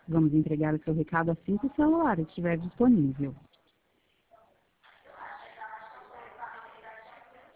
Vamos entregar o seu recado assim que o celular estiver disponível.